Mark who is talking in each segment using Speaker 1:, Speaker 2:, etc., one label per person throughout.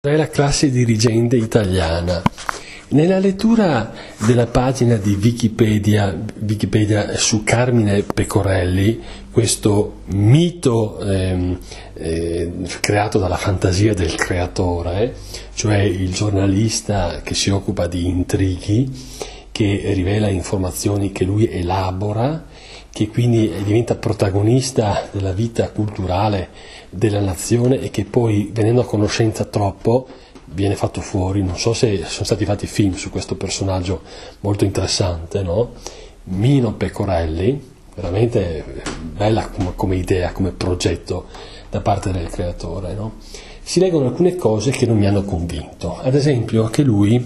Speaker 1: È la classe dirigente italiana. Nella lettura della pagina di Wikipedia su Carmine Pecorelli, questo mito creato dalla fantasia del creatore, cioè il giornalista che si occupa di intrighi, che rivela informazioni che lui elabora, che quindi diventa protagonista della vita culturale della nazione e che poi, venendo a conoscenza troppo, viene fatto fuori. Non so se sono stati fatti film su questo personaggio molto interessante, no? Mino Pecorelli, veramente bella come idea, come progetto da parte del creatore, no? Si leggono alcune cose che non mi hanno convinto, ad esempio che lui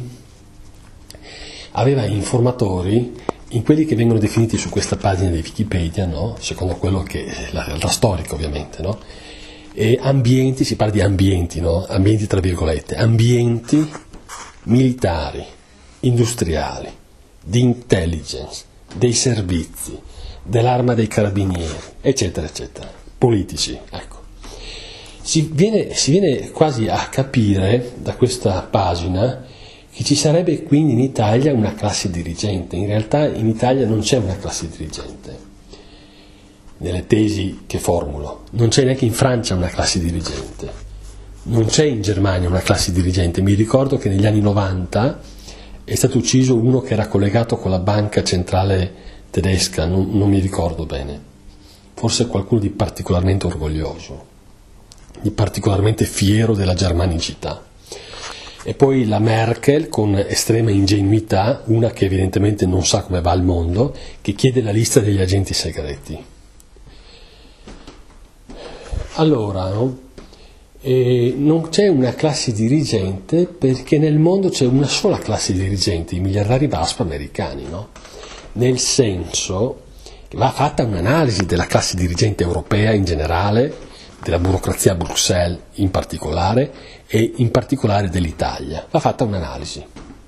Speaker 1: aveva informatori in quelli che vengono definiti su questa pagina di Wikipedia, no? Secondo quello che è la realtà storica, ovviamente, no? E ambienti, si parla di ambienti, no? Ambienti tra virgolette, ambienti militari, industriali, di intelligence, dei servizi, dell'arma dei carabinieri, eccetera, eccetera, politici, ecco. Si viene quasi a capire da questa pagina che ci sarebbe quindi in Italia una classe dirigente. In realtà in Italia non c'è una classe dirigente, nelle tesi che formulo. Non c'è neanche in Francia una classe dirigente, non c'è in Germania una classe dirigente. Mi ricordo che negli anni 90 è stato ucciso uno che era collegato con la banca centrale tedesca, non mi ricordo bene, forse qualcuno di particolarmente orgoglioso, di particolarmente fiero della germanicità. E poi la Merkel, con estrema ingenuità, una che evidentemente non sa come va il mondo, che chiede la lista degli agenti segreti. Allora, no? Non c'è una classe dirigente perché nel mondo c'è una sola classe dirigente, i miliardari VASP americani, no? Nel senso che va fatta un'analisi della classe dirigente europea in generale, della burocrazia a Bruxelles in particolare, e in particolare dell'Italia. Va fatta un'analisi.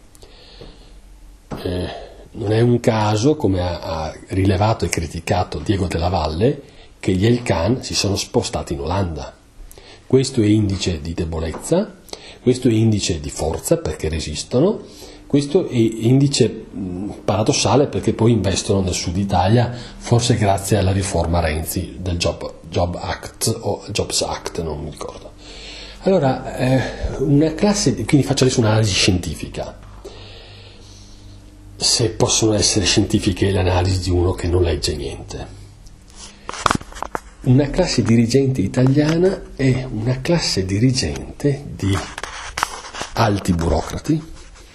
Speaker 1: Non è un caso, come ha rilevato e criticato Diego Della Valle, che gli Elkan si sono spostati in Olanda. Questo è indice di debolezza, questo è indice di forza perché resistono, questo è indice paradossale perché poi investono nel sud Italia, forse grazie alla riforma Renzi del Job Act o Jobs Act, non mi ricordo. Allora, una classe, quindi faccio adesso un'analisi scientifica, se possono essere scientifiche le analisi di uno che non legge niente. Una classe dirigente italiana è una classe dirigente di alti burocrati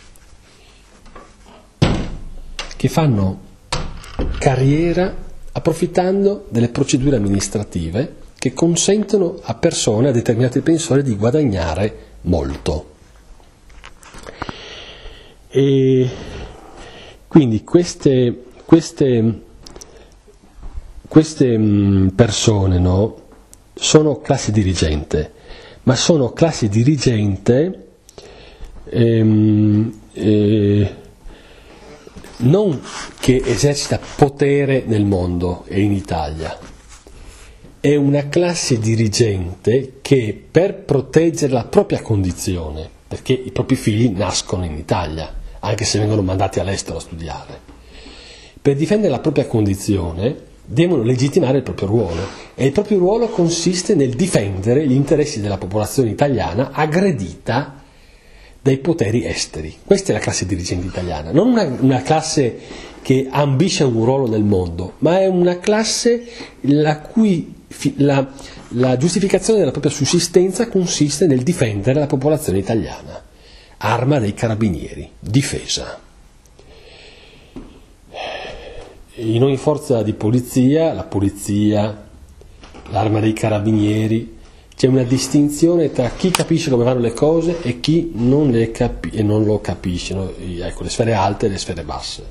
Speaker 1: che fanno carriera approfittando delle procedure amministrative che consentono a persone, a determinate persone, di guadagnare molto. E quindi queste persone, no, sono classe dirigente, ma sono classe dirigente non che esercita potere nel mondo e in Italia. È una classe dirigente che, per proteggere la propria condizione, perché i propri figli nascono in Italia, anche se vengono mandati all'estero a studiare, per difendere la propria condizione devono legittimare il proprio ruolo, e il proprio ruolo consiste nel difendere gli interessi della popolazione italiana aggredita dai poteri esteri. Questa è la classe dirigente italiana, non una classe che ambisce un ruolo nel mondo, ma è una classe la cui la giustificazione della propria sussistenza consiste nel difendere la popolazione italiana. Arma dei carabinieri, difesa. In ogni forza di polizia, la polizia, l'arma dei carabinieri, c'è una distinzione tra chi capisce come vanno le cose e chi non lo capisce, no? Ecco, le sfere alte e le sfere basse.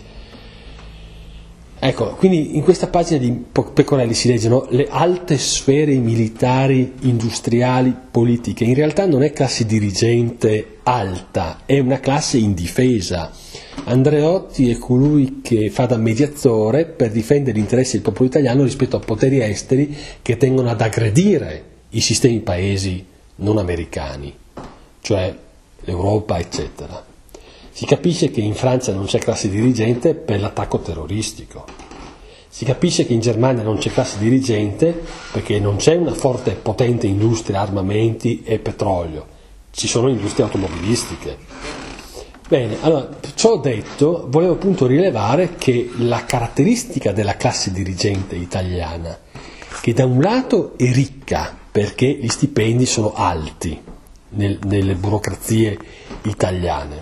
Speaker 1: Ecco, quindi in questa pagina di Pecorelli si leggono le alte sfere militari, industriali, politiche. In realtà non è classe dirigente alta, è una classe indifesa. Andreotti è colui che fa da mediatore per difendere gli interessi del popolo italiano rispetto a poteri esteri che tendono ad aggredire i sistemi paesi non americani, cioè l'Europa, eccetera. Si capisce che in Francia non c'è classe dirigente per l'attacco terroristico. Si capisce che in Germania non c'è classe dirigente perché non c'è una forte e potente industria, armamenti e petrolio. Ci sono industrie automobilistiche. Bene, allora, ciò detto, volevo appunto rilevare che la caratteristica della classe dirigente italiana, che da un lato è ricca perché gli stipendi sono alti nelle burocrazie italiane,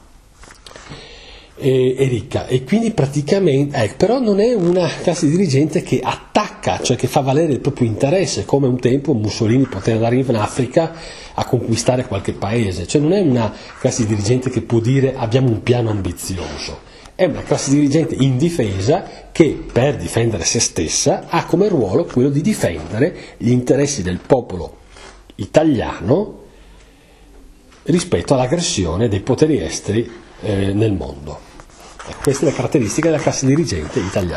Speaker 1: è ricca e quindi praticamente, però non è una classe dirigente che attacca, cioè che fa valere il proprio interesse, come un tempo Mussolini poteva andare in Africa a conquistare qualche paese, cioè non è una classe dirigente che può dire abbiamo un piano ambizioso, è una classe dirigente indifesa che per difendere se stessa ha come ruolo quello di difendere gli interessi del popolo italiano rispetto all'aggressione dei poteri esteri nel mondo. Questa è la caratteristica della classe dirigente italiana.